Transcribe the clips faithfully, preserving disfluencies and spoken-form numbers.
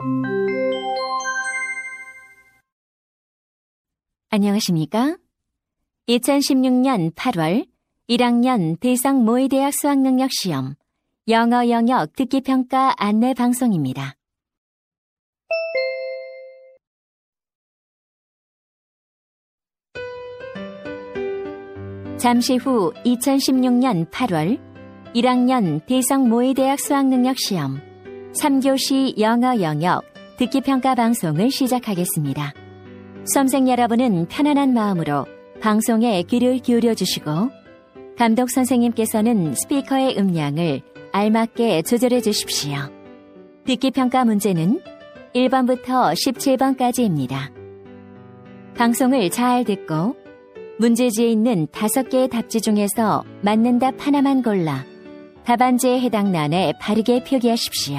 안녕하십니까? 이천십육 년 팔월 일 학년 대상 모의대학 수학능력시험 영어 영역 듣기평가 안내 방송입니다. 잠시 후 이천십육 년 팔월 일 학년 대상 모의대학 수학능력시험 삼 교시 영어 영역 듣기평가 방송을 시작하겠습니다. 수험생 여러분은 편안한 마음으로 방송에 귀를 기울여 주시고 감독 선생님께서는 스피커의 음량을 알맞게 조절해 주십시오. 듣기평가 문제는 일 번부터 십칠 번까지입니다. 방송을 잘 듣고 문제지에 있는 다섯 개의 답지 중에서 맞는 답 하나만 골라 답안지에 해당 란에 바르게 표기하십시오.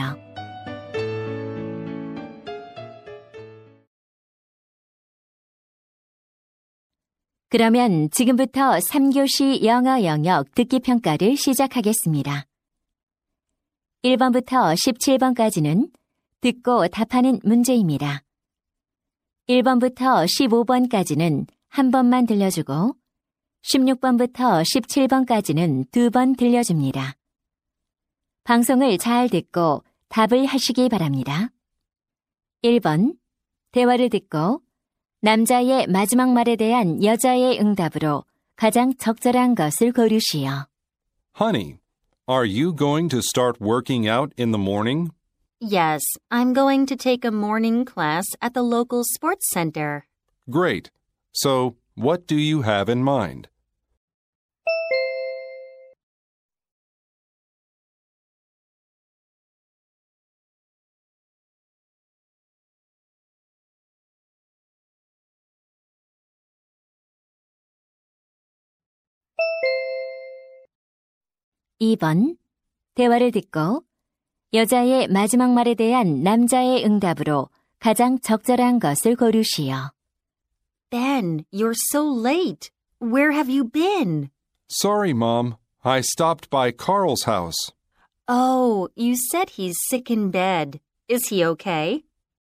그러면 지금부터 삼 교시 영어 영역 듣기평가를 시작하겠습니다. 일 번부터 십칠 번까지는 듣고 답하는 문제입니다. 일 번부터 십오 번까지는 한 번만 들려주고 십육 번부터 십칠 번까지는 두 번 들려줍니다. 방송을 잘 듣고 답을 하시기 바랍니다. 일 번, 대화를 듣고 남자의 마지막 말에 대한 여자의 응답으로 가장 적절한 것을 고르시오. Honey, are you going to start working out in the morning? Yes, I'm going to take a morning class at the local sports center. Great. So, what do you have in mind? 이 번, 대화를 듣고 여자의 마지막 말에 대한 남자의 응답으로 가장 적절한 것을 고르시오. Ben, you're so late. Where have you been? Sorry, Mom. I stopped by Carl's house. Oh, you said he's sick in bed. Is he okay?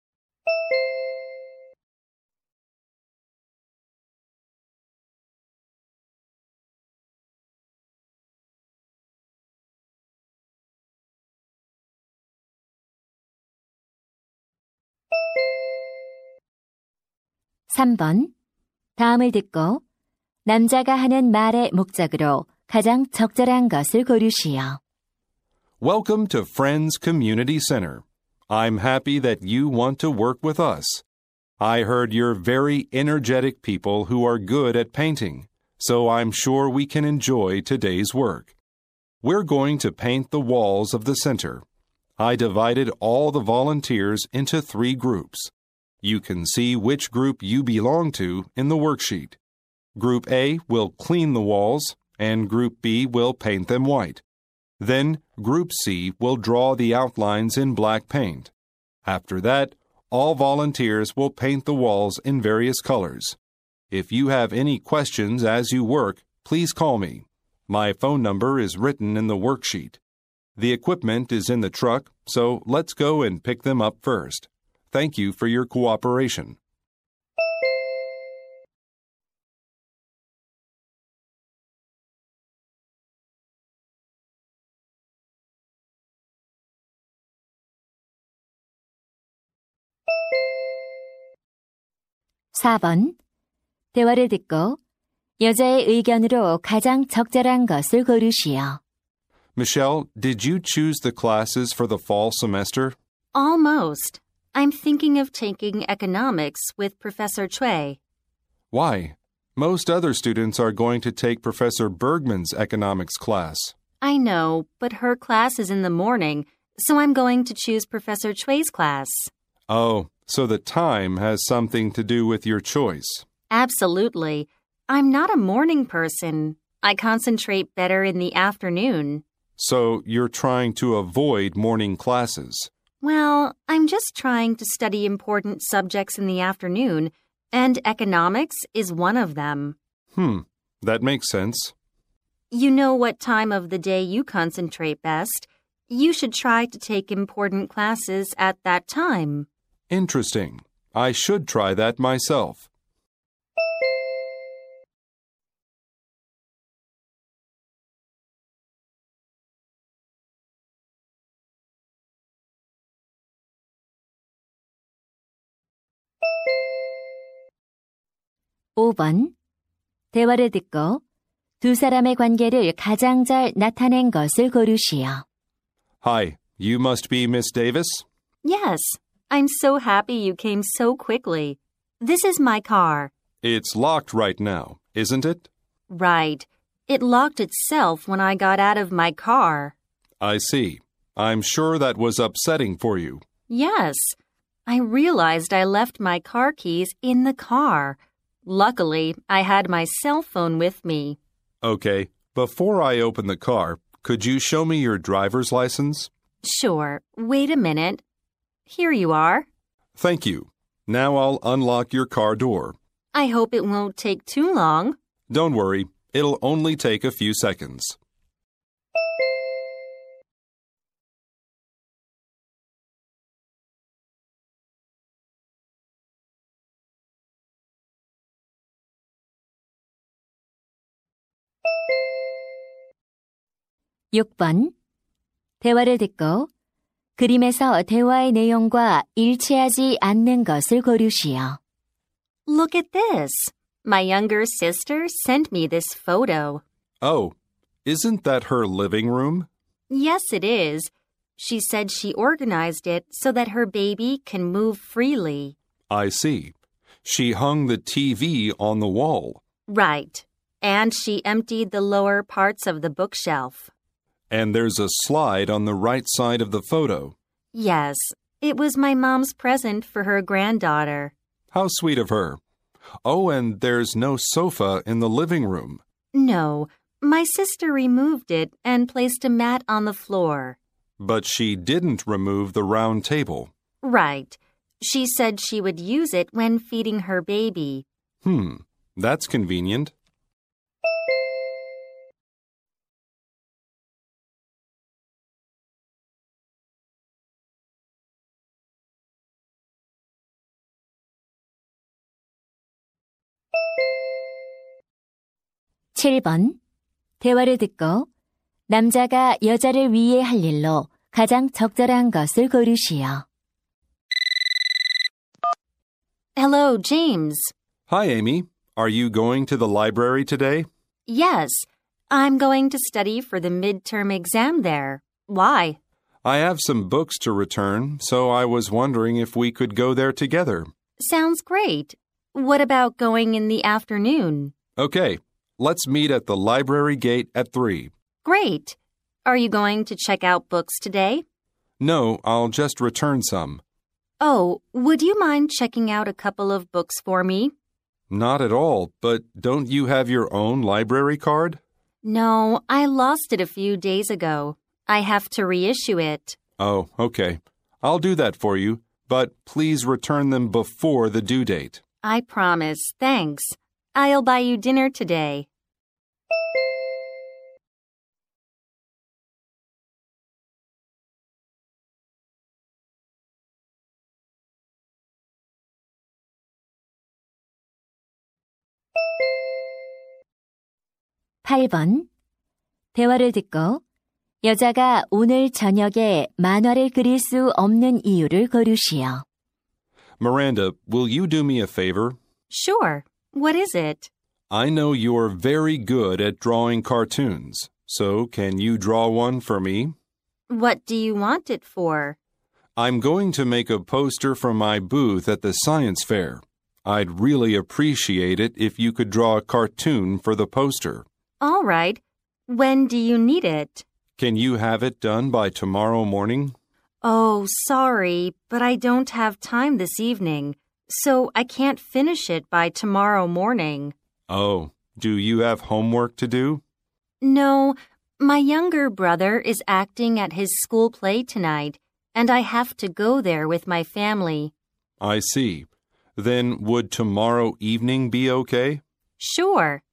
삼 번, 다음을 듣고 남자가 하는 말의 목적으로 가장 적절한 것을 고르시오. Welcome to Friends Community Center. I'm happy that you want to work with us. I heard you're very energetic people who are good at painting, so I'm sure we can enjoy today's work. We're going to paint the walls of the center. I divided all the volunteers into three groups. You can see which group you belong to in the worksheet. Group A will clean the walls, and Group B will paint them white. Then Group C will draw the outlines in black paint. After that, all volunteers will paint the walls in various colors. If you have any questions as you work, please call me. My phone number is written in the worksheet. The equipment is in the truck, so let's go and pick them up first. Thank you for your cooperation. 사 번, 대화를 듣고 여자의 의견으로 가장 적절한 것을 고르시오. Michelle, did you choose the classes for the fall semester? Almost. I'm thinking of taking economics with Professor Cui. Why? Most other students are going to take Professor Bergman's economics class. I know, but her class is in the morning, so I'm going to choose Professor Cui's class. Oh, so the time has something to do with your choice. Absolutely. I'm not a morning person. I concentrate better in the afternoon. So you're trying to avoid morning classes. Well, I'm just trying to study important subjects in the afternoon, and economics is one of them. Hmm, that makes sense. You know what time of the day you concentrate best. You should try to take important classes at that time. Interesting. I should try that myself. 오 번. 대화를 듣고 두 사람의 관계를 가장 잘 나타낸 것을 고르시오. Hi, you must be Miss Davis? Yes, I'm so happy you came so quickly. This is my car. It's locked right now, isn't it? Right. It locked itself when I got out of my car. I see. I'm sure that was upsetting for you. Yes. I realized I left my car keys in the car. Luckily, I had my cell phone with me. Okay, before I open the car, could you show me your driver's license? Sure. Wait a minute. Here you are. Thank you. Now I'll unlock your car door. I hope it won't take too long. Don't worry, it'll only take a few seconds. 육 번. 대화를 듣고 그림에서 대화의 내용과 일치하지 않는 것을 고르시오. Look at this. My younger sister sent me this photo. Oh, isn't that her living room? Yes, it is. She said she organized it so that her baby can move freely. I see. She hung the T V on the wall. Right. And she emptied the lower parts of the bookshelf. And there's a slide on the right side of the photo. Yes, it was my mom's present for her granddaughter. How sweet of her. Oh, and there's no sofa in the living room. No, my sister removed it and placed a mat on the floor. But she didn't remove the round table. Right. She said she would use it when feeding her baby. Hmm, that's convenient. 칠 번. 대화를 듣고 남자가 여자를 위해 할 일로 가장 적절한 것을 고르시오. Hello, James. Hi, Amy. Are you going to the library today? Yes, I'm going to study for the midterm exam there. Why? I have some books to return, so I was wondering if we could go there together. Sounds great. What about going in the afternoon? Okay, let's meet at the library gate at three. Great. Are you going to check out books today? No, I'll just return some. Oh, would you mind checking out a couple of books for me? Not at all, but don't you have your own library card? No, I lost it a few days ago. I have to reissue it. Oh, okay. I'll do that for you, but please return them before the due date. I promise. Thanks. I'll buy you dinner today. 팔 번. 대화를 듣고 여자가 오늘 저녁에 만화를 그릴 수 없는 이유를 고르시오. Miranda, will you do me a favor? Sure. What is it? I know you're very good at drawing cartoons, so can you draw one for me? What do you want it for? I'm going to make a poster for my booth at the science fair. I'd really appreciate it if you could draw a cartoon for the poster. All right. When do you need it? Can you have it done by tomorrow morning? Oh, sorry, but I don't have time this evening, so I can't finish it by tomorrow morning. Oh, do you have homework to do? No, my younger brother is acting at his school play tonight, and I have to go there with my family. I see. Then would tomorrow evening be okay? Sure.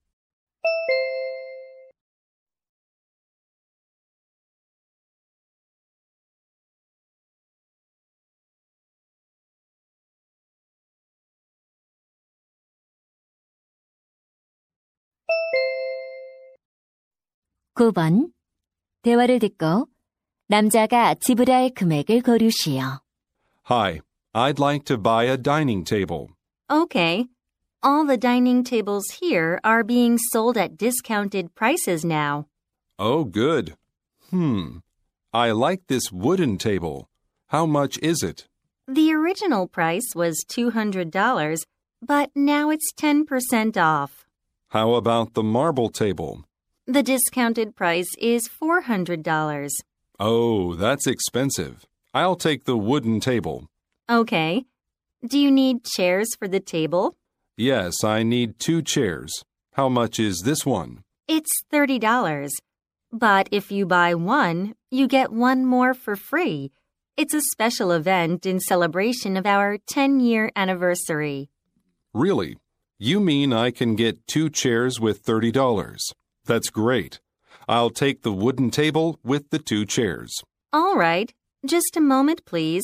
구 번. 대화를 듣고 남자가 지불할 금액을 고르시오. Hi, I'd like to buy a dining table. Okay. All the dining tables here are being sold at discounted prices now. Oh, good. Hmm. I like this wooden table. How much is it? The original price was two hundred dollars, but now it's ten percent off. How about the marble table? The discounted price is four hundred dollars. Oh, that's expensive. I'll take the wooden table. Okay. Do you need chairs for the table? Yes, I need two chairs. How much is this one? It's thirty dollars. But if you buy one, you get one more for free. It's a special event in celebration of our ten-year anniversary. Really? You mean I can get two chairs with thirty dollars? That's great. I'll take the wooden table with the two chairs. All right. Just a moment, please.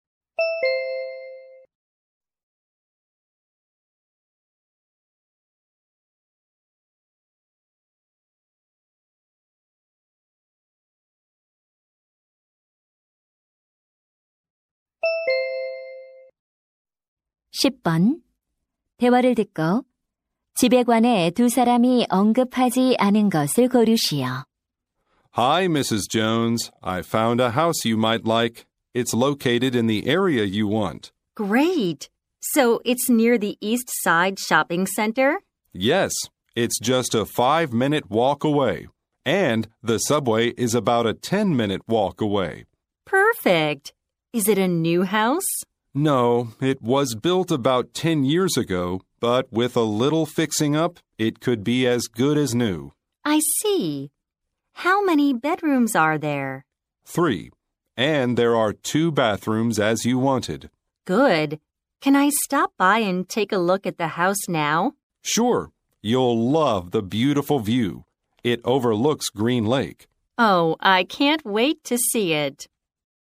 십 번. 대화를 듣고 집에 관해 두 사람이 언급하지 않은 것을 고르시오. Hi, Missus Jones. I found a house you might like. It's located in the area you want. Great. So it's near the East Side Shopping Center? Yes, it's just a five-minute walk away. And the subway is about a ten-minute walk away. Perfect. Is it a new house? No, it was built about ten years ago, but with a little fixing up, it could be as good as new. I see. How many bedrooms are there? Three. And there are two bathrooms as you wanted. Good. Can I stop by and take a look at the house now? Sure. You'll love the beautiful view. It overlooks Green Lake. Oh, I can't wait to see it.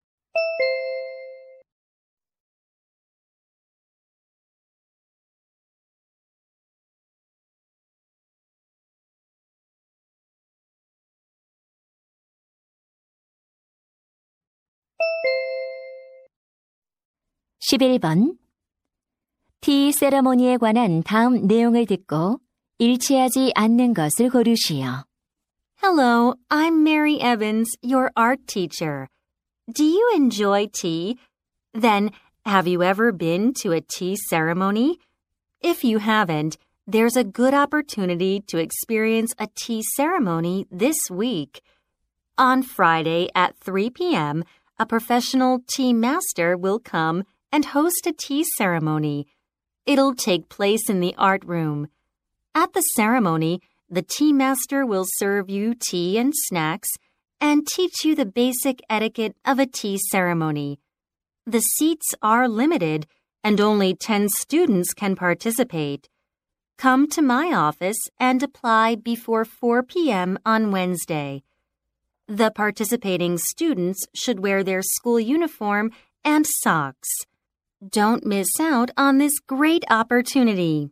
십일 번. 티 세러모니에 관한 다음 내용을 듣고 일치하지 않는 것을 고르시오. Hello, I'm Mary Evans, your art teacher. Do you enjoy tea? Then, have you ever been to a tea ceremony? If you haven't, there's a good opportunity to experience a tea ceremony this week. On Friday at three p.m., a professional tea master will come and host a tea ceremony. It'll take place in the art room. At the ceremony, the tea master will serve you tea and snacks and teach you the basic etiquette of a tea ceremony. The seats are limited and only ten students can participate. Come to my office and apply before four p.m. on Wednesday. The participating students should wear their school uniform and socks. Don't miss out on this great opportunity.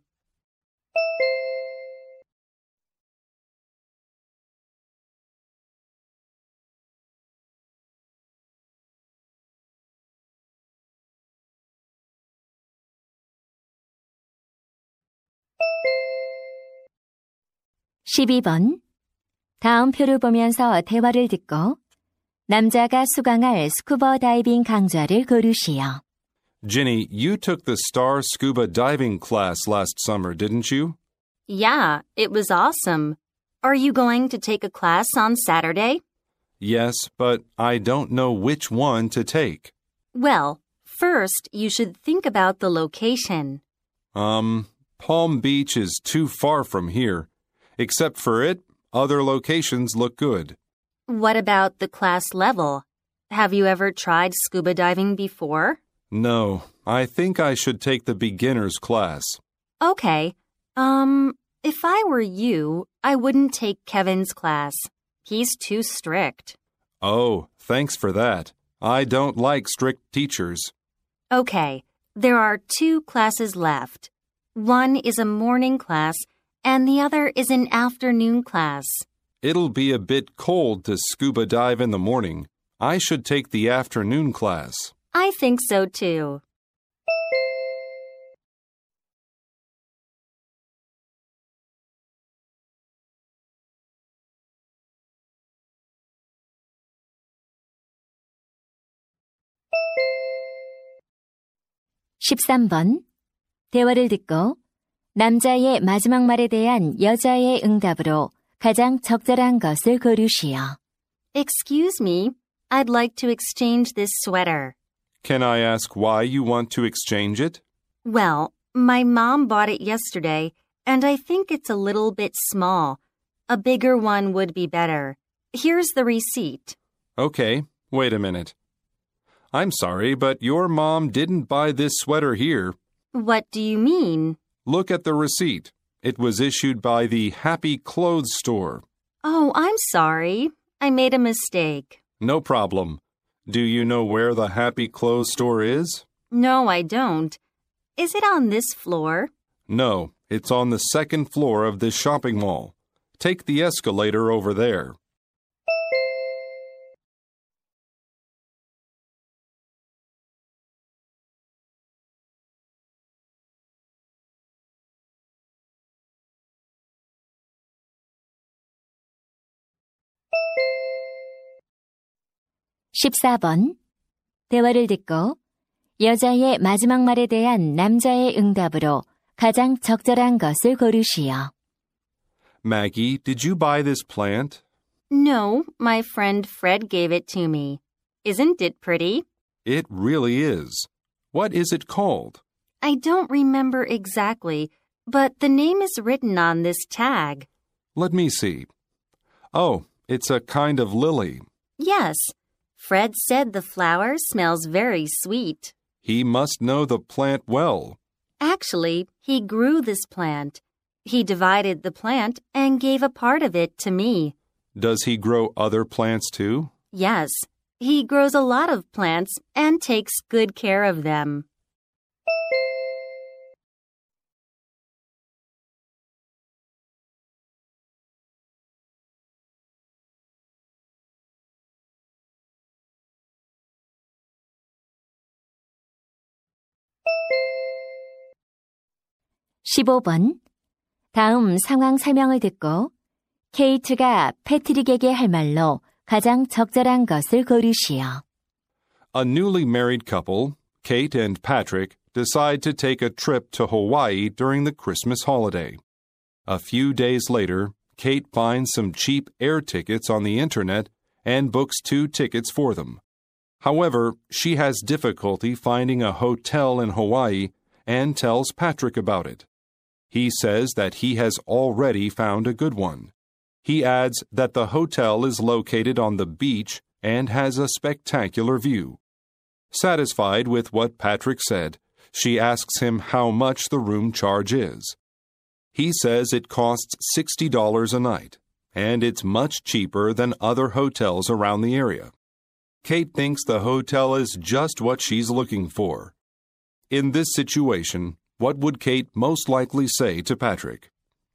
십이 번. 다음 표를 보면서 대화를 듣고 남자가 수강할 스쿠버 다이빙 강좌를 고르시오. Ginny, you took the Star Scuba Diving class last summer, didn't you? Yeah, it was awesome. Are you going to take a class on Saturday? Yes, but I don't know which one to take. Well, first you should think about the location. Um, Palm Beach is too far from here. Except for it, other locations look good. What about the class level? Have you ever tried scuba diving before? No, I think I should take the beginner's class. Okay. Um, if I were you, I wouldn't take Kevin's class. He's too strict. Oh, thanks for that. I don't like strict teachers. Okay, there are two classes left. One is a morning class, and the other is an afternoon class. It'll be a bit cold to scuba dive in the morning. I should take the afternoon class. I think so too. 십삼 번. 대화를 듣고 남자의 마지막 말에 대한 여자의 응답으로 가장 적절한 것을 고르시오. Excuse me, I'd like to exchange this sweater. Can I ask why you want to exchange it? Well, my mom bought it yesterday, and I think it's a little bit small. A bigger one would be better. Here's the receipt. Okay, wait a minute. I'm sorry, but your mom didn't buy this sweater here. What do you mean? Look at the receipt. It was issued by the Happy Clothes Store. Oh, I'm sorry. I made a mistake. No problem. Do you know where the Happy Clothes Store is? No, I don't. Is it on this floor? No, it's on the second floor of this shopping mall. Take the escalator over there. 십사 번. 대화를 듣고 여자의 마지막 말에 대한 남자의 응답으로 가장 적절한 것을 고르시오. Maggie, did you buy this plant? No, my friend Fred gave it to me. Isn't it pretty? It really is. What is it called? I don't remember exactly, but the name is written on this tag. Let me see. Oh, it's a kind of lily. Yes. Fred said the flower smells very sweet. He must know the plant well. Actually, he grew this plant. He divided the plant and gave a part of it to me. Does he grow other plants too? Yes, he grows a lot of plants and takes good care of them. 십오 번. 다음 상황 설명을 듣고 케이트가 패트릭에게 할 말로 가장 적절한 것을 고르시오. A newly married couple, Kate and Patrick, decide to take a trip to Hawaii during the Christmas holiday. A few days later, Kate finds some cheap air tickets on the internet and books two tickets for them. However, she has difficulty finding a hotel in Hawaii and tells Patrick about it. He says that he has already found a good one. He adds that the hotel is located on the beach and has a spectacular view. Satisfied with what Patrick said, she asks him how much the room charge is. He says it costs sixty dollars a night, and it's much cheaper than other hotels around the area. Kate thinks the hotel is just what she's looking for. In this situation, what would Kate most likely say to Patrick?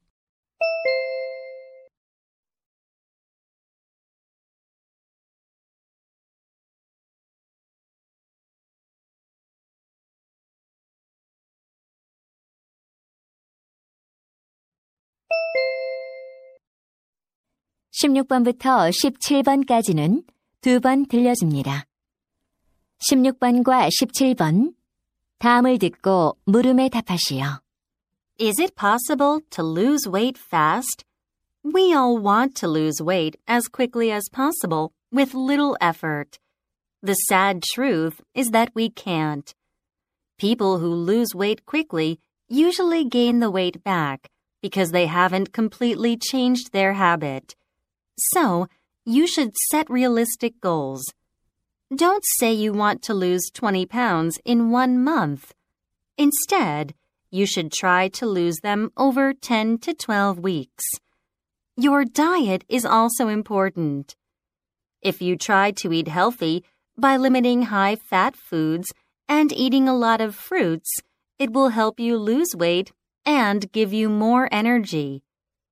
십육 번부터 십칠 번까지는 두 번 들려줍니다. 십육 번과 십칠 번. 다음을 듣고 물음에 답하시오. Is it possible to lose weight fast? We all want to lose weight as quickly as possible with little effort. The sad truth is that we can't. People who lose weight quickly usually gain the weight back because they haven't completely changed their habit. So, you should set realistic goals. Don't say you want to lose twenty pounds in one month. Instead, you should try to lose them over ten to twelve weeks. Your diet is also important. If you try to eat healthy by limiting high-fat foods and eating a lot of fruits, it will help you lose weight and give you more energy.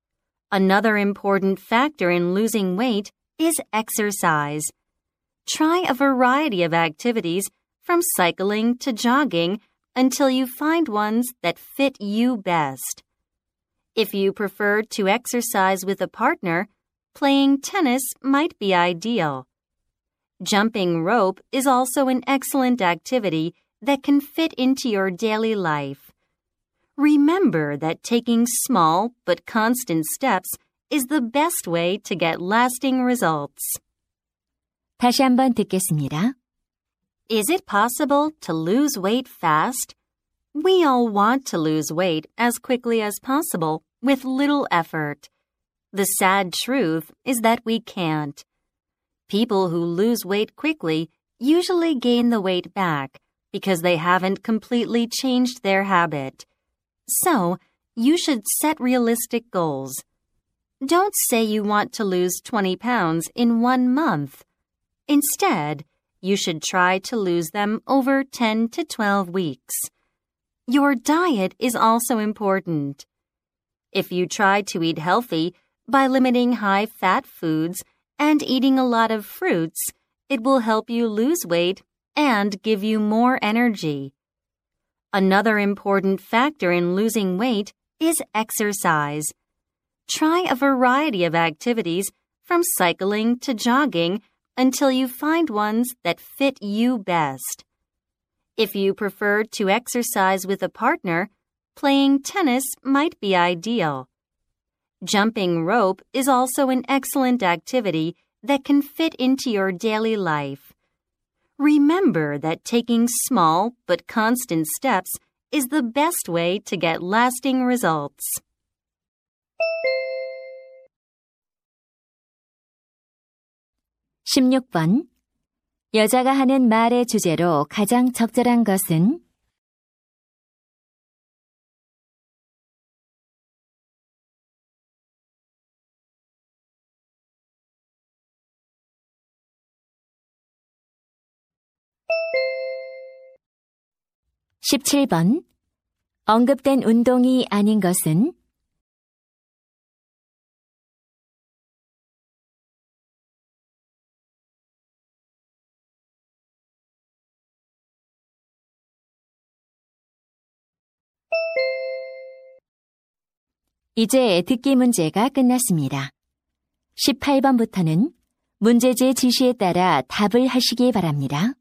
Another important factor in losing weight is exercise. Try a variety of activities from cycling to jogging until you find ones that fit you best. If you prefer to exercise with a partner, playing tennis might be ideal. Jumping rope is also an excellent activity that can fit into your daily life. Remember that taking small but constant steps is the best way to get lasting results. 다시 한번 듣겠습니다. Is it possible to lose weight fast? We all want to lose weight as quickly as possible with little effort. The sad truth is that we can't. People who lose weight quickly usually gain the weight back because they haven't completely changed their habit. So, you should set realistic goals. Don't say you want to lose twenty pounds in one month. Instead, you should try to lose them over ten to twelve weeks. Your diet is also important. If you try to eat healthy by limiting high-fat foods and eating a lot of fruits, it will help you lose weight and give you more energy. Another important factor in losing weight is exercise. Try a variety of activities from cycling to jogging until you find ones that fit you best. If you prefer to exercise with a partner, playing tennis might be ideal. Jumping rope is also an excellent activity that can fit into your daily life. Remember that taking small but constant steps is the best way to get lasting results. 십육 번. 여자가 하는 말의 주제로 가장 적절한 것은? 십칠 번. 언급된 운동이 아닌 것은? 이제 듣기 문제가 끝났습니다. 십팔 번부터는 문제지의 지시에 따라 답을 하시기 바랍니다.